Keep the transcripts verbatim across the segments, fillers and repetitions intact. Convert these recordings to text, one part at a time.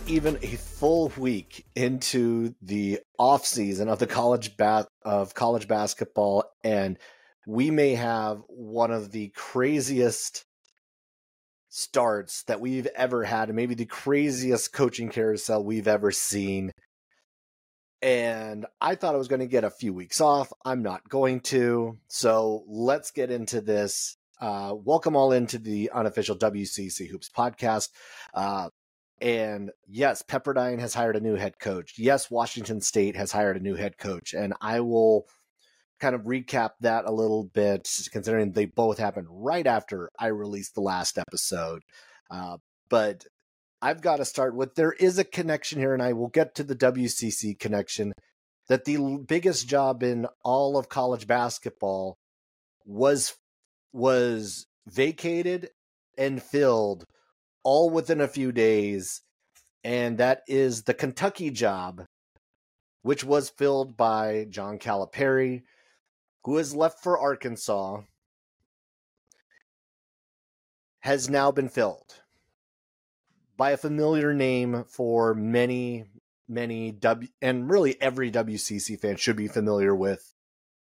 even a full week into the off season of the college ba- of college basketball, and we may have one of the craziest starts that we've ever had, and maybe the craziest coaching carousel we've ever seen. And I thought I was going to get a few weeks off. I'm not going to. So let's get into this. Uh, welcome all into the unofficial W C C Hoops podcast. Uh, and yes, Pepperdine has hired a new head coach. Yes, Washington State has hired a new head coach. And I will kind of recap that a little bit, considering they both happened right after I released the last episode. Uh, but I've got to start with, there is a connection here, and I will get to the W C C connection, that the biggest job in all of college basketball was was vacated and filled all within a few days, and that is the Kentucky job, which was filled by John Calipari, who has left for Arkansas, has now been filled by a familiar name for many, many W, and really every W C C fan should be familiar with.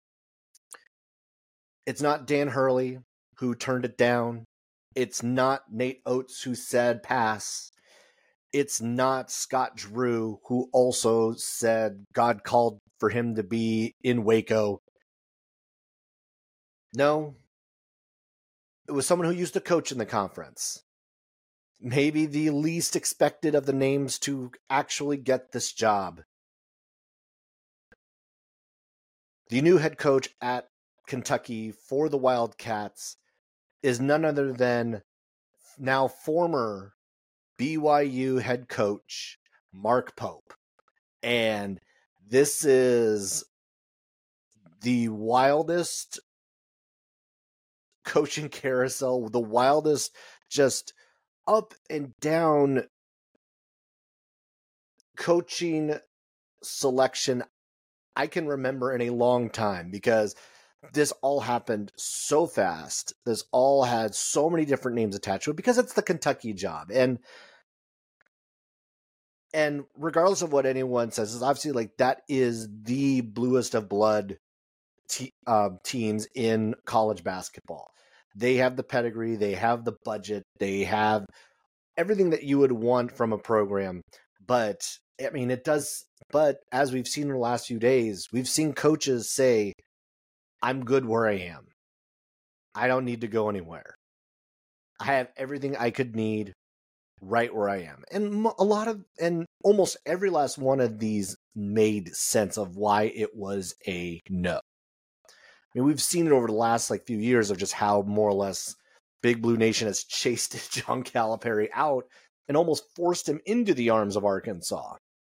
It's not Dan Hurley who turned it down. It's not Nate Oates who said pass. It's not Scott Drew, who also said God called for him to be in Waco. No, it was someone who used to coach in the conference. Maybe the least expected of the names to actually get this job. The new head coach at Kentucky for the Wildcats is none other than now former B Y U head coach Mark Pope. And this is the wildest coaching carousel, the wildest just up and down coaching selection I can remember in a long time, because this all happened so fast. This all had so many different names attached to it because it's the Kentucky job. And and regardless of what anyone says, is obviously like that is the bluest of blood te- uh, teams in college basketball. They have the pedigree, they have the budget, they have everything that you would want from a program. But I mean, it does. But as we've seen in the last few days, we've seen coaches say, I'm good where I am. I don't need to go anywhere. I have everything I could need right where I am. And a lot of, and almost every last one of these made sense of why it was a no. I mean, we've seen it over the last like few years of just how more or less Big Blue Nation has chased John Calipari out and almost forced him into the arms of Arkansas.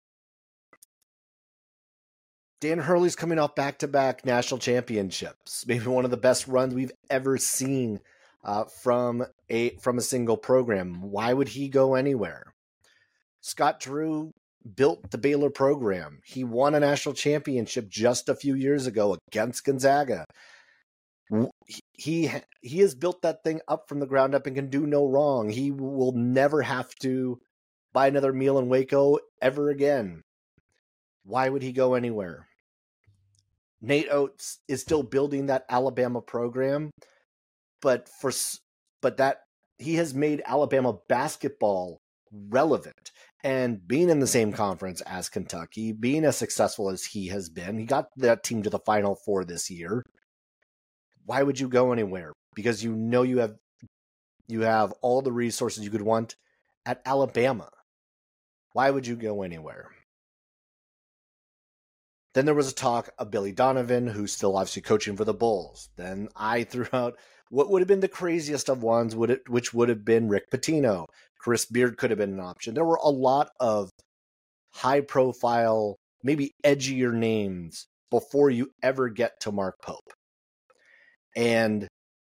Dan Hurley's coming off back-to-back national championships, maybe one of the best runs we've ever seen uh, from a from a single program. Why would he go anywhere? Scott Drew built the Baylor program. He won a national championship just a few years ago against Gonzaga. He he has built that thing up from the ground up and can do no wrong. He will never have to buy another meal in Waco ever again. Why would he go anywhere? Nate Oates is still building that Alabama program, but for but that he has made Alabama basketball relevant. And being in the same conference as Kentucky, being as successful as he has been, he got that team to the Final Four this year. Why would you go anywhere? Because you know you have you have all the resources you could want at Alabama. Why would you go anywhere? Then there was a talk of Billy Donovan, who's still obviously coaching for the Bulls. Then I threw out what would have been the craziest of ones, would it, which would have been Rick Pitino. Chris Beard could have been an option. There were a lot of high-profile, maybe edgier names before you ever get to Mark Pope. And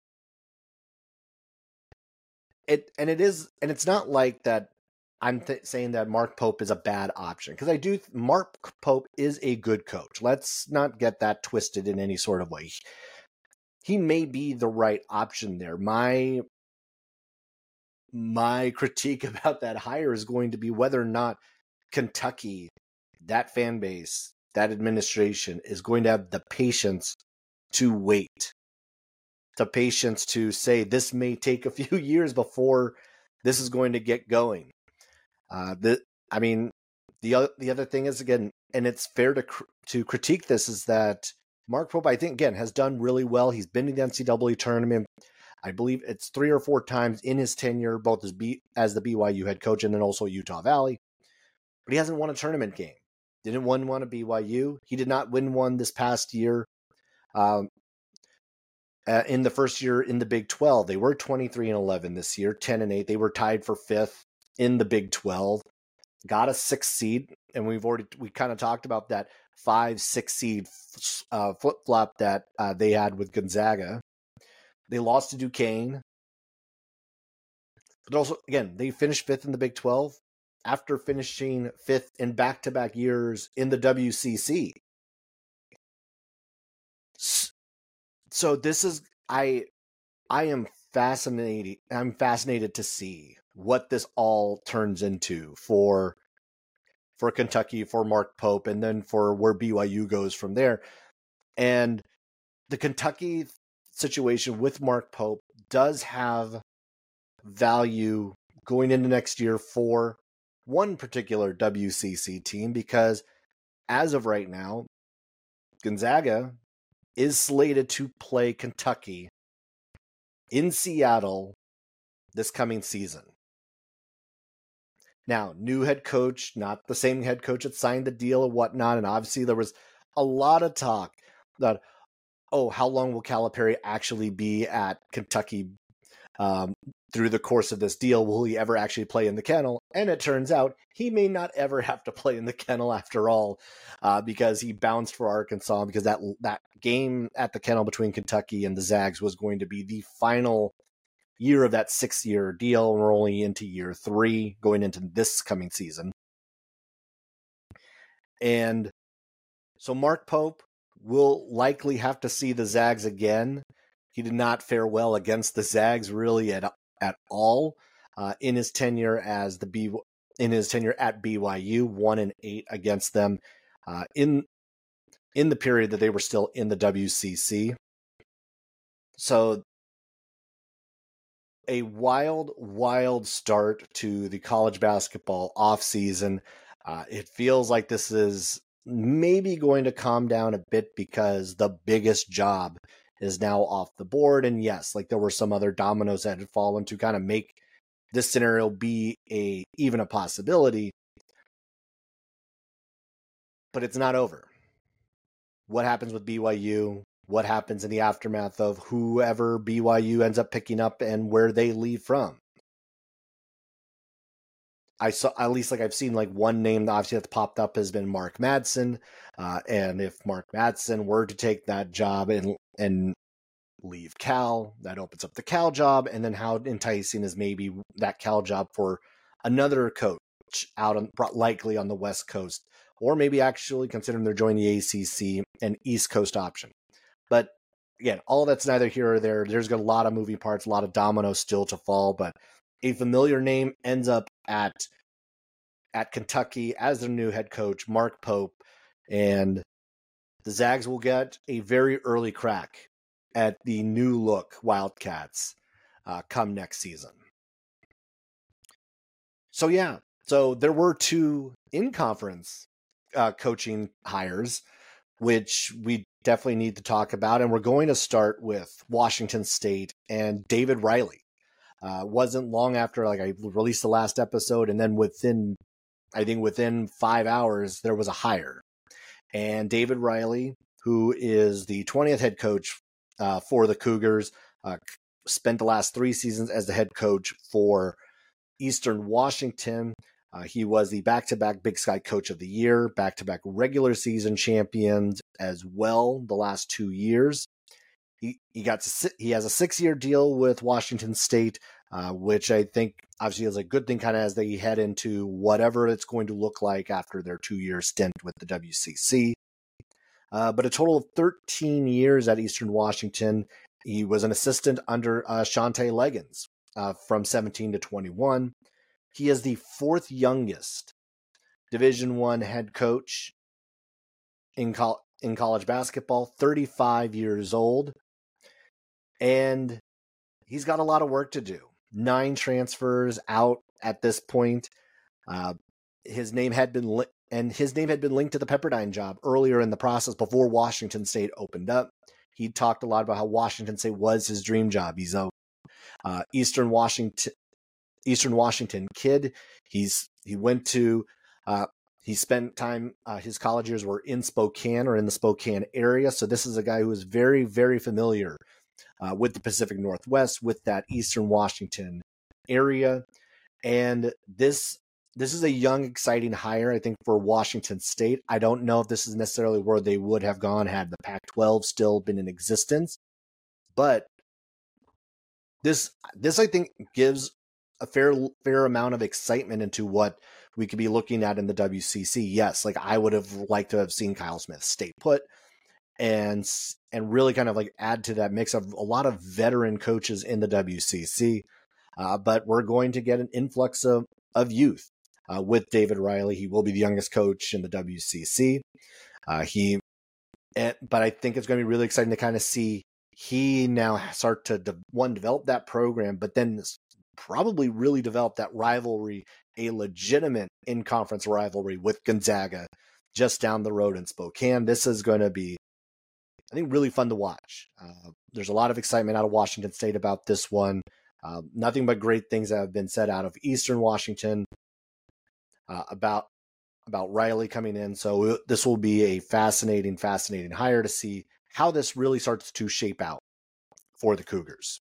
it and it is, and it's not like that I'm th- saying that Mark Pope is a bad option, because I do. Th- Mark Pope is a good coach. Let's not get that twisted in any sort of way. He may be the right option there. My my critique about that hire is going to be whether or not Kentucky, that fan base, that administration is going to have the patience to wait, the patience to say this may take a few years before this is going to get going. Uh, the, I mean, the other, the other thing is, again, and it's fair to to critique this, is that Mark Pope, I think, again, has done really well. He's been to the N C double A tournament. I believe it's three or four times in his tenure, both as B, as the B Y U head coach and then also Utah Valley. But he hasn't won a tournament game. Didn't win one at B Y U. He did not win one this past year. Um, uh, in the first year in the Big twelve, they were twenty-three and eleven this year, ten and eight. They were tied for fifth in the Big twelve. Got a sixth seed, and we've already we kind of talked about that five, six seed uh, flip flop that uh, they had with Gonzaga. They lost to Duquesne, but also again they finished fifth in the Big twelve after finishing fifth in back to back years in the W C C. So this is I I am fascinated. I'm fascinated to see what this all turns into for for Kentucky, for Mark Pope, and then for where B Y U goes from there. And the Kentucky situation with Mark Pope does have value going into next year for one particular W C C team, because as of right now, Gonzaga is slated to play Kentucky in Seattle this coming season. Now, new head coach, not the same head coach that signed the deal and whatnot, and obviously there was a lot of talk that, oh, how long will Calipari actually be at Kentucky um, through the course of this deal? Will he ever actually play in the kennel? And it turns out he may not ever have to play in the kennel after all, uh, because he bounced for Arkansas, because that that game at the kennel between Kentucky and the Zags was going to be the final year of that six-year deal. We're only into year three, going into this coming season. And so Mark Pope will likely have to see the Zags again. He did not fare well against the Zags really at at all uh, in his tenure as the B in his tenure at B Y U. One and eight against them uh, in in the period that they were still in the W C C. So a wild, wild start to the college basketball offseason. Uh, it feels like this is maybe going to calm down a bit because the biggest job is now off the board. And yes, like there were some other dominoes that had fallen to kind of make this scenario be a even a possibility. But it's not over. What happens with B Y U? What happens in the aftermath of whoever B Y U ends up picking up and where they leave from? I saw, at least like I've seen like one name that obviously that's popped up has been Mark Madsen. Uh, and if Mark Madsen were to take that job and and leave Cal, that opens up the Cal job. And then how enticing is maybe that Cal job for another coach out on, likely on the West Coast, or maybe actually considering they're joining the A C C and East Coast option. But again, all that's neither here or there. There's got a lot of moving parts, a lot of dominoes still to fall, but a familiar name ends up at at Kentucky as their new head coach, Mark Pope, and the Zags will get a very early crack at the new look Wildcats uh, come next season. So yeah, so there were two in-conference uh, coaching hires, which we definitely need to talk about, and we're going to start with Washington State and David Riley. Uh, wasn't long after like I released the last episode, and then within, I think within five hours, there was a hire. And David Riley, who is the twentieth head coach uh, for the Cougars, uh, spent the last three seasons as the head coach for Eastern Washington. Uh, he was the back-to-back Big Sky Coach of the Year, back-to-back regular season champions as well the last two years. He he got to, he has a six-year deal with Washington State, uh, which I think obviously is a good thing kind of as they head into whatever it's going to look like after their two-year stint with the W C C. Uh, but a total of thirteen years at Eastern Washington. He was an assistant under uh, Shante Leggins uh, from seventeen to twenty-one. He is the fourth youngest Division One head coach in, col- in college basketball, thirty-five years old, and he's got a lot of work to do. Nine transfers out at this point. Uh, his name had been li- and his name had been linked to the Pepperdine job earlier in the process before Washington State opened up. He talked a lot about how Washington State was his dream job. He's a uh, Eastern Washington Eastern Washington kid. He's he went to uh, he spent time uh, his college years were in Spokane or in the Spokane area. So this is a guy who is very very familiar uh, with the Pacific Northwest, with that Eastern Washington area, and this this is a young, exciting hire, I think, for Washington State. I don't know if this is necessarily where they would have gone had the Pac twelve still been in existence, but this this I think gives a fair fair amount of excitement into what we could be looking at in the W C C. Yes, like I would have liked to have seen Kyle Smith stay put and and really kind of like add to that mix of a lot of veteran coaches in the W C C. Uh, but we're going to get an influx of, of youth uh, with David Riley. He will be the youngest coach in the W C C. Uh, he, and, but I think it's going to be really exciting to kind of see he now start to de- one develop that program, but then probably really develop that rivalry, a legitimate in-conference rivalry with Gonzaga just down the road in Spokane. This is going to be, I think, really fun to watch. Uh, there's a lot of excitement out of Washington State about this one. Uh, nothing but great things that have been said out of Eastern Washington uh, about about Riley coming in. So this will be a fascinating, fascinating hire to see how this really starts to shape out for the Cougars.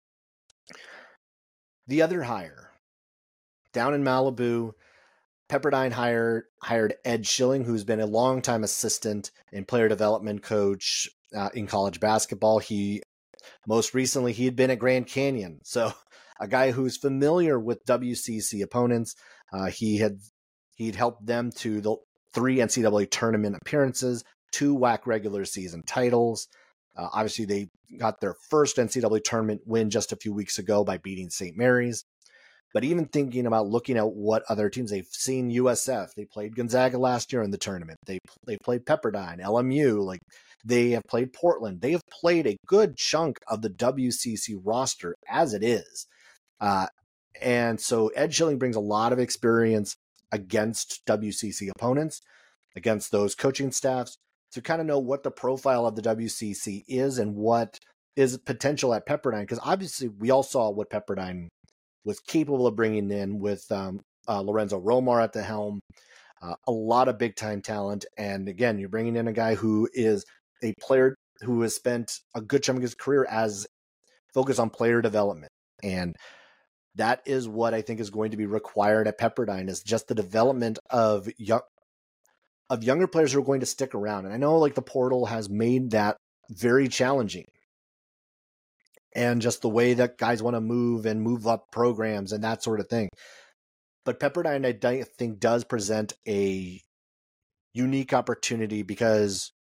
The other hire down in Malibu, Pepperdine hired hired Ed Schilling, who's been a longtime assistant and player development coach uh, in college basketball. He most recently he had been at Grand Canyon, so a guy who's familiar with W C C opponents. Uh, he had he'd helped them to the three N C double A tournament appearances, two W A C regular season titles. Uh, obviously, they got their first N C double A tournament win just a few weeks ago by beating Saint Mary's. But even thinking about looking at what other teams, they've seen U S F. They played Gonzaga last year in the tournament. They they played Pepperdine, L M U. Like they have played Portland. They have played a good chunk of the W C C roster as it is. Uh, and so Ed Schilling brings a lot of experience against W C C opponents, against those coaching staffs, to kind of know what the profile of the W C C is and what is potential at Pepperdine. Because obviously we all saw what Pepperdine was capable of bringing in with um, uh, Lorenzo Romar at the helm, uh, a lot of big time talent. And again, you're bringing in a guy who is a player who has spent a good chunk of his career as focused on player development. And that is what I think is going to be required at Pepperdine, is just the development of young, of younger players who are going to stick around. And I know like the portal has made that very challenging. And just the way that guys want to move and move up programs and that sort of thing. But Pepperdine, I think, does present a unique opportunity because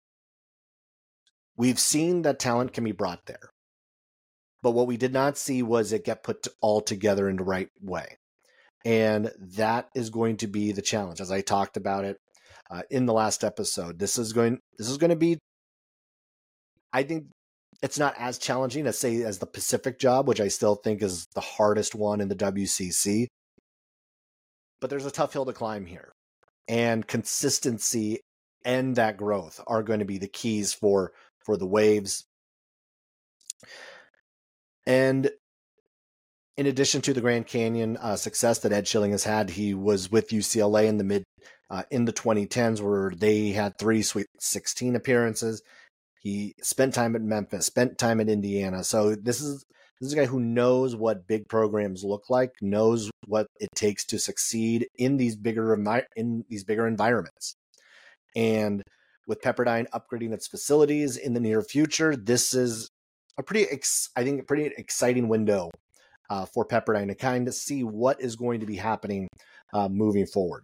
we've seen that talent can be brought there. But what we did not see was it get put all together in the right way. And that is going to be the challenge, as I talked about it uh, in the last episode. This is going, this is going to be, I think, it's not as challenging as, say, as the Pacific job, which I still think is the hardest one in the W C C. But there's a tough hill to climb here. And consistency and that growth are going to be the keys for, for the Waves. And in addition to the Grand Canyon uh, success that Ed Schilling has had, he was with U C L A in the mid uh, in the twenty tens, where they had three Sweet sixteen appearances. He spent time at Memphis, spent time at Indiana. So this is this is a guy who knows what big programs look like, knows what it takes to succeed in these bigger in these bigger environments. And with Pepperdine upgrading its facilities in the near future, this is a pretty, ex- I think, a pretty exciting window uh, for Pepperdine to kind of see what is going to be happening uh, moving forward.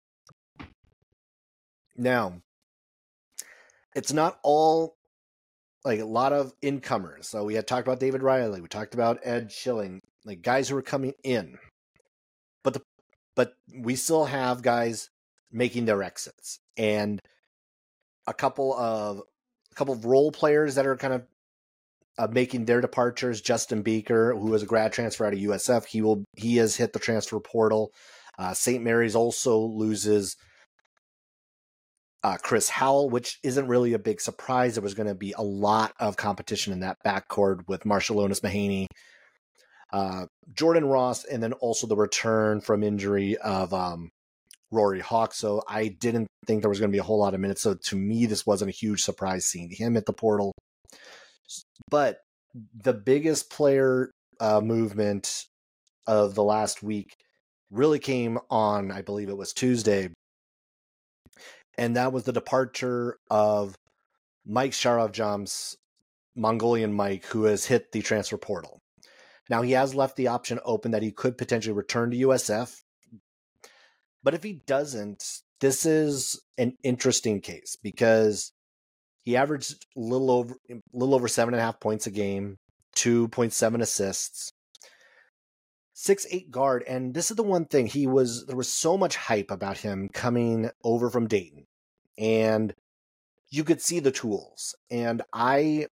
Now, it's not all like a lot of incomers. So we had talked about David Riley, we talked about Ed Schilling, like guys who were coming in. But the but we still have guys making their exits, and a couple of a couple of role players that are kind of uh, making their departures. Justin Beaker, who was a grad transfer out of U S F, he will he has hit the transfer portal. Uh, Saint Mary's also loses uh, Chris Howell, which isn't really a big surprise. There was going to be a lot of competition in that backcourt with Marshallonis Mahaney, uh, Jordan Ross, and then also the return from injury of um, Rory Hawk. So I didn't think there was going to be a whole lot of minutes. So to me, this wasn't a huge surprise seeing him at the portal. But the biggest player uh, movement of the last week really came on, I believe it was Tuesday, and that was the departure of Mike Sharavjam's Mongolian Mike, who has hit the transfer portal. Now, he has left the option open that he could potentially return to U S F, but if he doesn't, this is an interesting case because he averaged a little over, a little over seven and a half points a game, two point seven assists, six eight guard, and this is the one thing he was. There was so much hype about him coming over from Dayton, and you could see the tools. And I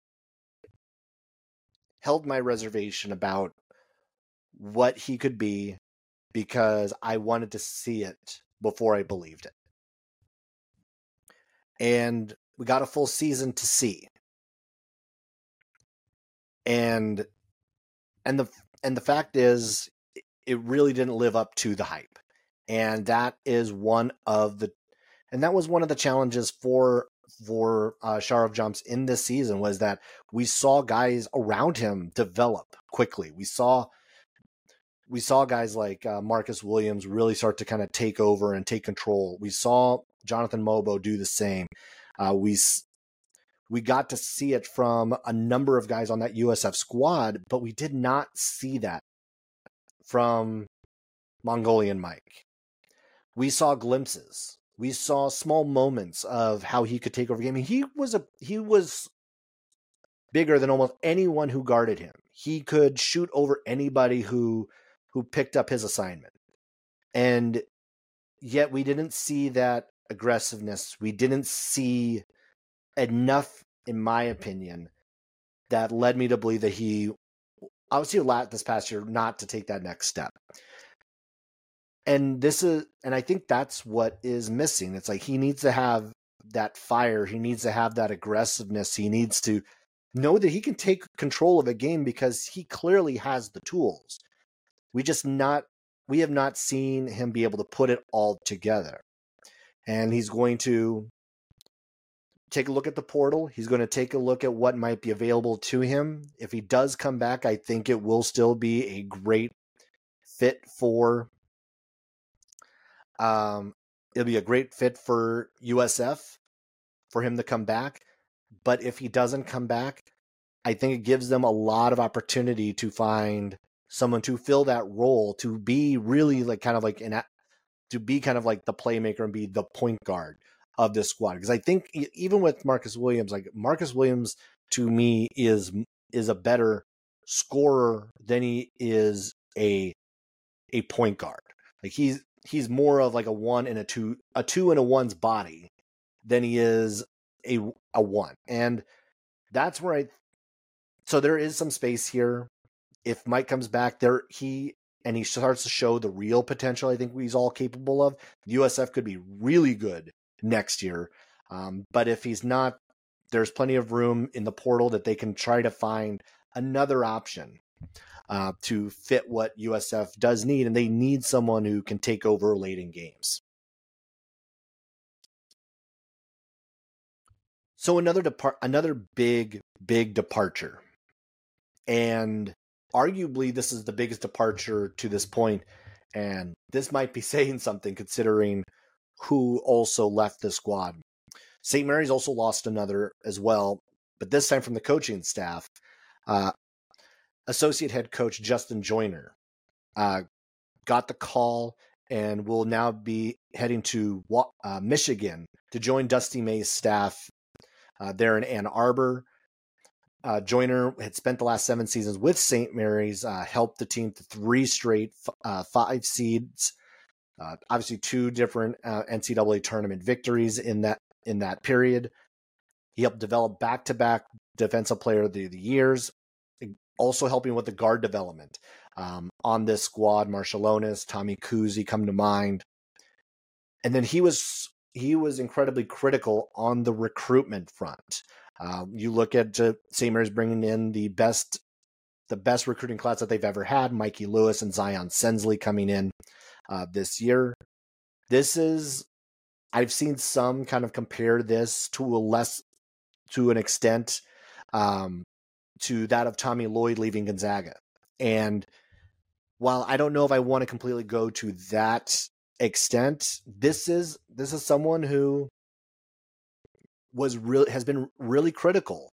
held my reservation about what he could be because I wanted to see it before I believed it. And we got a full season to see. And and the and the fact is, it really didn't live up to the hype. And that is one of the and that was one of the challenges for for uh, Sharavjam's in this season, was that we saw guys around him develop quickly. We saw we saw guys like uh, Marcus Williams really start to kind of take over and take control. We saw Jonathan Mobo do the same. Uh, we we got to see it from a number of guys on that U S F squad, but we did not see that from Mongolian Mike. We saw glimpses. We saw small moments of how he could take over the game. He was a he was bigger than almost anyone who guarded him. He could shoot over anybody who who picked up his assignment. And yet we didn't see that aggressiveness. We didn't see enough, in my opinion, that led me to believe that he obviously allowed this past year not to take that next step. And this is, and I think that's what is missing. It's like he needs to have that fire. He needs to have that aggressiveness. He needs to know that he can take control of a game because he clearly has the tools. We just not, we have not seen him be able to put it all together. And he's going to take a look at the portal. He's going to take a look at what might be available to him. If he does come back, I think it will still be a great fit for Um, it'll be a great fit for U S F for him to come back. But if he doesn't come back, I think it gives them a lot of opportunity to find someone to fill that role, to be really like kind of like an, to be kind of like the playmaker and be the point guard of this squad. Because I think even with Marcus Williams, like Marcus Williams to me is is a better scorer than he is a a point guard. Like he's he's more of like a one and a two, a two and a one's body than he is a a one. And that's where I, so there is some space here. If Mike comes back there, he, and he starts to show the real potential I think he's all capable of, U S F could be really good next year. Um, but if he's not, there's plenty of room in the portal that they can try to find another option Uh, to fit what U S F does need, and they need someone who can take over late in games. So another depart, another big, big departure, and arguably this is the biggest departure to this point, and this might be saying something considering who also left the squad. Saint Mary's also lost another as well, but this time from the coaching staff. Uh, Associate head coach Justin Joyner uh, got the call and will now be heading to uh, Michigan to join Dusty May's staff uh, there in Ann Arbor. uh, Joyner had spent the last seven seasons with Saint Mary's, uh, helped the team to three straight uh, five seeds, uh, obviously two different uh, N C double A tournament victories in that in that period. He helped develop back-to-back Defensive Player of the, the Years, also helping with the guard development. Um, on this squad, Marshallonis, Tommy Kuhse come to mind. And then he was he was incredibly critical on the recruitment front. Um, you look at uh, Saint Mary's bringing in the best the best recruiting class that they've ever had, Mikey Lewis and Zion Sensley coming in uh, this year. This is, I've seen some kind of compare this to a less, to an extent, um, to that of Tommy Lloyd leaving Gonzaga. And while I don't know if I want to completely go to that extent, this is this is someone who was really has been really critical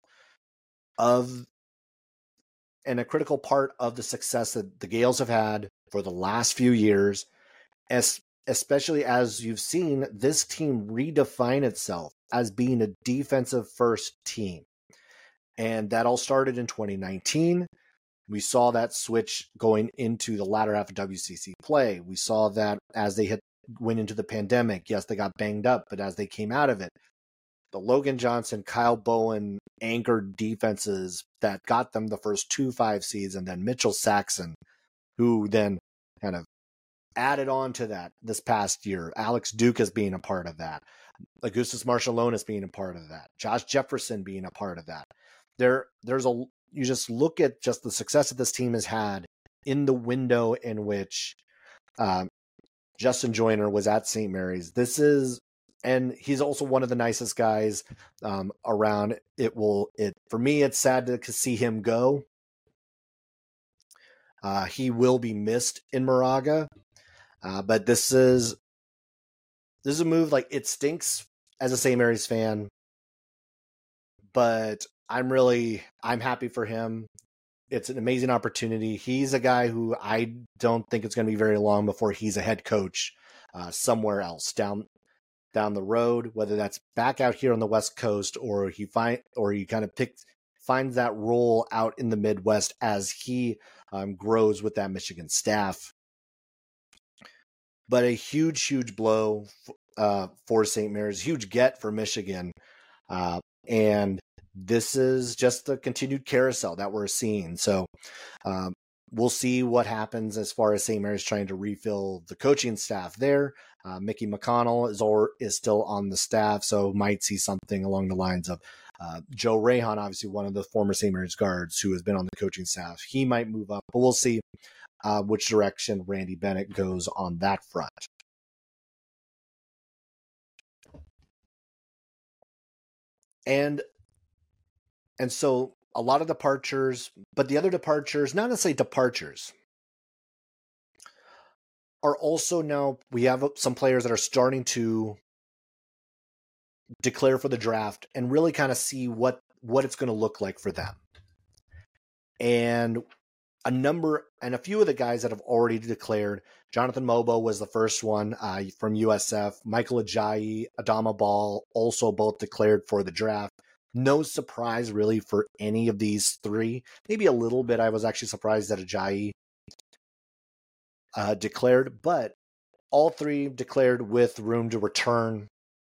of and a critical part of the success that the Gales have had for the last few years, as especially as you've seen this team redefine itself as being a defensive first team. And that all started in twenty nineteen. We saw that switch going into the latter half of W C C play. We saw that as they hit, went into the pandemic. Yes, they got banged up, but as they came out of it, the Logan Johnson, Kyle Bowen anchored defenses that got them the first two five seeds, and then Mitchell Saxon, who then kind of added on to that this past year. Alex Dukas being a part of that. Augustus Marshallonis being a part of that. Josh Jefferson being a part of that. There, there's a you just look at just the success that this team has had in the window in which um, Justin Joyner was at Saint Mary's. This is, and he's also one of the nicest guys um, around. It will, it for me, it's sad to see him go. Uh, he will be missed in Moraga, uh, but this is this is a move like it stinks as a Saint Mary's fan, but I'm really, I'm happy for him. It's an amazing opportunity. He's a guy who I don't think it's going to be very long before he's a head coach uh, somewhere else down down the road, whether that's back out here on the West Coast or he find or he kind of picks finds that role out in the Midwest as he um, grows with that Michigan staff. But a huge, huge blow uh, for Saint Mary's, huge get for Michigan, uh, and this is just the continued carousel that we're seeing. So um, we'll see what happens as far as Saint Mary's trying to refill the coaching staff there. Uh, Mickey McConnell is or is still on the staff, so might see something along the lines of uh, Joe Rahan, obviously one of the former Saint Mary's guards who has been on the coaching staff. He might move up, but we'll see uh, which direction Randy Bennett goes on that front. And And so a lot of departures, but the other departures, not necessarily departures, are also now, we have some players that are starting to declare for the draft and really kind of see what, what it's going to look like for them. And a number, and a few of the guys that have already declared, Jonathan Mobo was the first one uh, from U S F, Michael Ajayi, Adama Ball also both declared for the draft. No surprise really for any of these three. Maybe a little bit. I was actually surprised that Ajayi uh, declared, but all three declared with room to return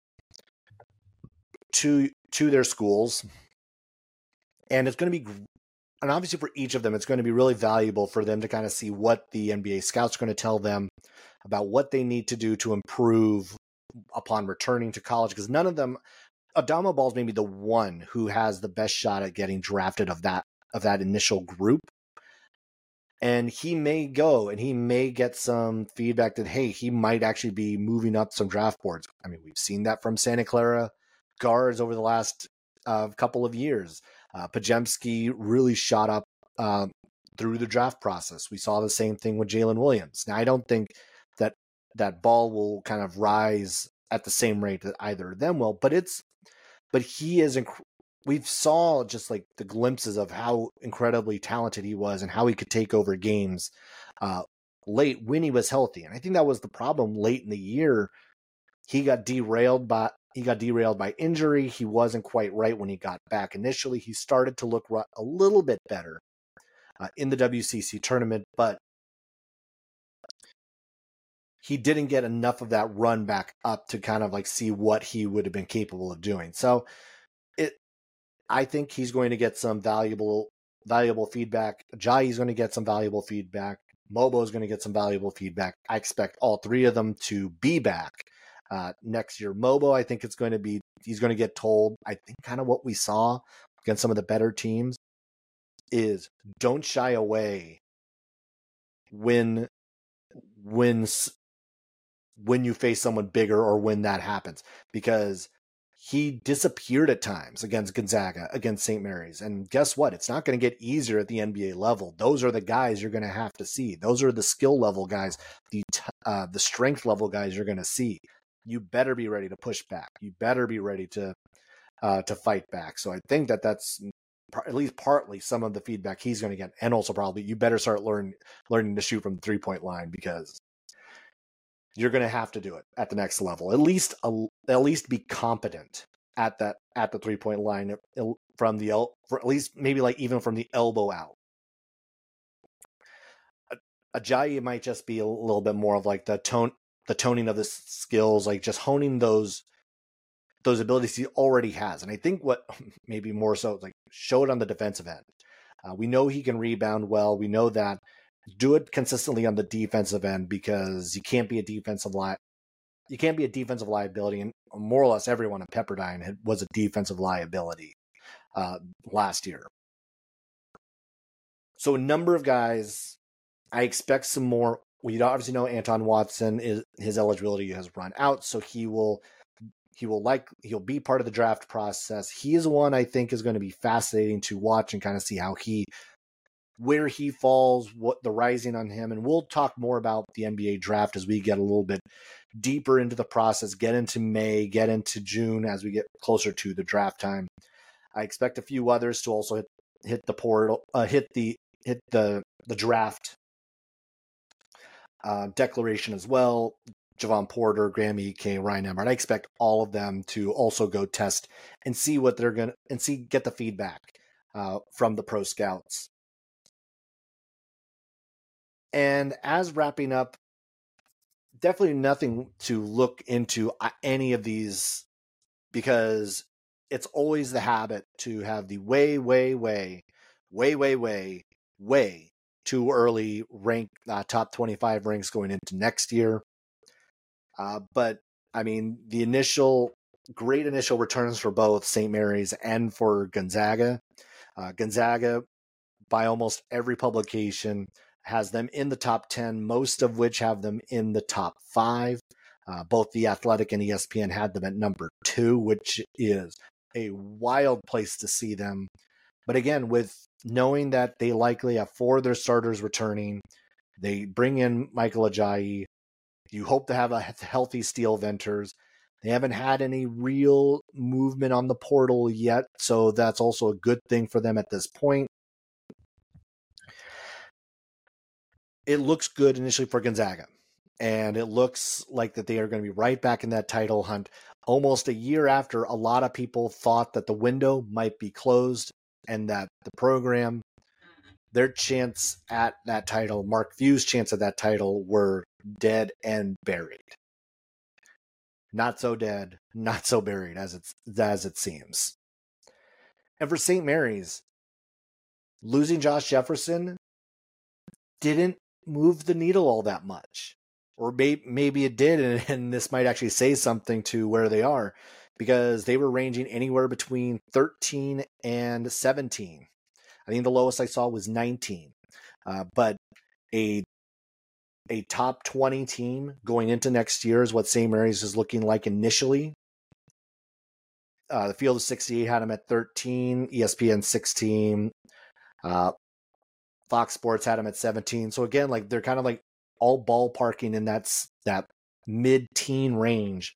to to their schools. And it's going to be, and obviously for each of them, it's going to be really valuable for them to kind of see what the N B A scouts are going to tell them about what they need to do to improve upon returning to college, because none of them, Adama Ball is maybe the one who has the best shot at getting drafted of that of that initial group. And he may go and he may get some feedback that, hey, he might actually be moving up some draft boards. I mean, we've seen that from Santa Clara guards over the last uh, couple of years. Uh, Pajemski really shot up uh, through the draft process. We saw the same thing with Jalen Williams. Now, I don't think that that Ball will kind of rise at the same rate that either of them will, but it's But he is, inc- we've saw just like the glimpses of how incredibly talented he was and how he could take over games uh, late when he was healthy. And I think that was the problem late in the year. He got derailed by, he got derailed by injury. He wasn't quite right when he got back initially. He started to look a little bit better uh, in the W C C tournament, but he didn't get enough of that run back up to kind of like see what he would have been capable of doing. So it, I think he's going to get some valuable, valuable feedback. Ajayi is going to get some valuable feedback. Mobo is going to get some valuable feedback. I expect all three of them to be back uh, next year. Mobo, I think it's going to be, he's going to get told, I think kind of what we saw against some of the better teams is don't shy away when, when, when you face someone bigger or when that happens, because he disappeared at times against Gonzaga, against Saint Mary's. And guess what? It's not going to get easier at the N B A level. Those are the guys you're going to have to see. Those are the skill level guys, the uh, the strength level guys you're going to see. You better be ready to push back. You better be ready to uh, to fight back. So I think that that's at least partly some of the feedback he's going to get. And also probably you better start learn, learning to shoot from the three-point line, because you're going to have to do it at the next level. At least, at least be competent at that at the three point line from the el- for at least maybe like even from the elbow out. Ajayi might just be a little bit more of like the tone, the toning of the skills, like just honing those those abilities he already has. And I think what maybe more so like show it on the defensive end. Uh, we know he can rebound well. We know that. Do it consistently on the defensive end, because you can't be a defensive li- you can't be a defensive liability, and more or less everyone at Pepperdine had, was a defensive liability uh, last year. So a number of guys, I expect some more. We obviously know Anton Watson is his eligibility has run out, so he will he will like he'll be part of the draft process. He is one I think is going to be fascinating to watch and kind of see how he. where he falls, what the rising on him. And we'll talk more about the N B A draft as we get a little bit deeper into the process, get into May, get into June as we get closer to the draft time. I expect a few others to also hit, hit the portal, uh, hit the, hit the, the draft uh, declaration as well. Javon Porter, Graham E K, Ryan Emmert. I expect all of them to also go test and see what they're going to, and see, get the feedback uh, from the pro scouts. And as wrapping up, definitely nothing to look into any of these, because it's always the habit to have the way, way, way, way, way, way, way too early rank uh, top twenty-five ranks going into next year. Uh, but I mean, the initial great initial returns for both Saint Mary's and for Gonzaga. Uh, Gonzaga, by almost every publication, has them in the top ten, most of which have them in the top five. Uh, both The Athletic and E S P N had them at number two, which is a wild place to see them. But again, with knowing that they likely have four of their starters returning, they bring in Michael Ajayi. You hope to have a healthy Steele Venters. They haven't had any real movement on the portal yet, so that's also a good thing for them at this point. It looks good initially for Gonzaga, and it looks like that they are going to be right back in that title hunt almost a year after a lot of people thought that the window might be closed and that the program, their chance at that title, Mark Few's chance at that title, were dead and buried. Not so dead, not so buried as it's as it seems. And for Saint Mary's, losing Josh Jefferson didn't move the needle all that much. Or may, maybe it did, and, and this might actually say something to where they are, because they were ranging anywhere between thirteen and seventeen. I think the lowest I saw was nineteen. Uh, but a a top twenty team going into next year is what Saint Mary's is looking like initially. Uh, the Field of sixty-eight had them at thirteen, E S P N sixteen, uh, Fox Sports had them at seventeen. So again, like they're kind of like all ballparking in that, that mid-teen range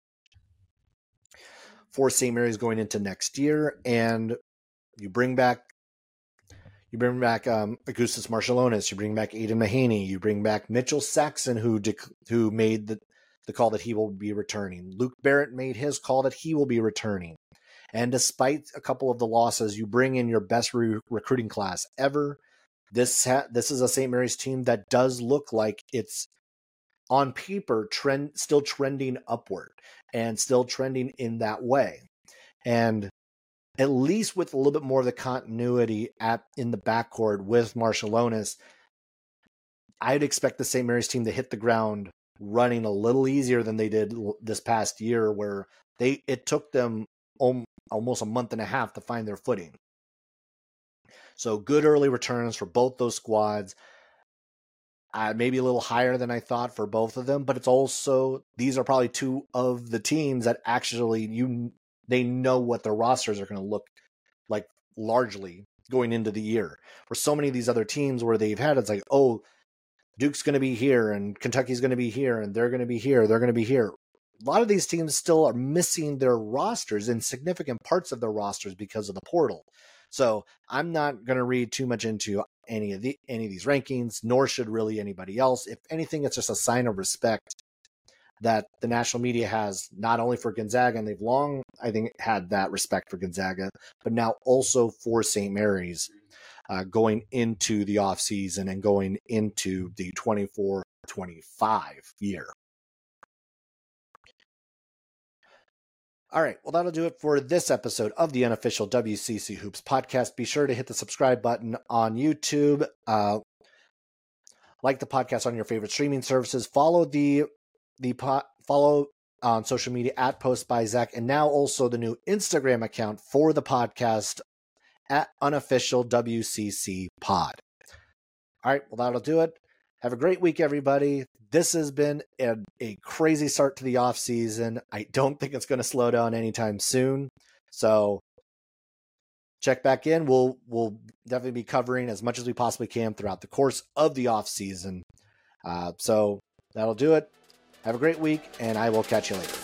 for Saint Mary's going into next year. And you bring back You bring back um, Augustus Marciulionis. You bring back Aidan Mahaney. You bring back Mitchell Saxon, who dec- who made the the call that he will be returning. Luke Barrett made his call that he will be returning. And despite a couple of the losses, you bring in your best re- recruiting class ever. This ha- this is a Saint Mary's team that does look like it's on paper trend still trending upward and still trending in that way. And at least with a little bit more of the continuity at in the backcourt with Marshallonis, I'd expect the Saint Mary's team to hit the ground running a little easier than they did this past year, where they it took them almost a month and a half to find their footing. So good early returns for both those squads. Uh, maybe a little higher than I thought for both of them, but it's also, these are probably two of the teams that actually you they know what their rosters are going to look like largely going into the year. For so many of these other teams where they've had, it's like, oh, Duke's going to be here and Kentucky's going to be here and they're going to be here, they're going to be here. A lot of these teams still are missing their rosters in significant parts of their rosters because of the portal. So I'm not going to read too much into any of the any of these rankings, nor should really anybody else. If anything, it's just a sign of respect that the national media has, not only for Gonzaga, and they've long, I think, had that respect for Gonzaga, but now also for Saint Mary's uh, going into the offseason and going into the twenty-four twenty-five year. All right, well, that'll do it for this episode of the unofficial W C C Hoops podcast. Be sure to hit the subscribe button on YouTube. Uh, like the podcast on your favorite streaming services. Follow the the po- follow on social media at Post by Zach, and now also the new Instagram account for the podcast at unofficial W C C pod. All right, well, that'll do it. Have a great week, everybody. This has been a, a crazy start to the off season. I don't think it's going to slow down anytime soon. So check back in. We'll we'll definitely be covering as much as we possibly can throughout the course of the off season. Uh, so that'll do it. Have a great week, and I will catch you later.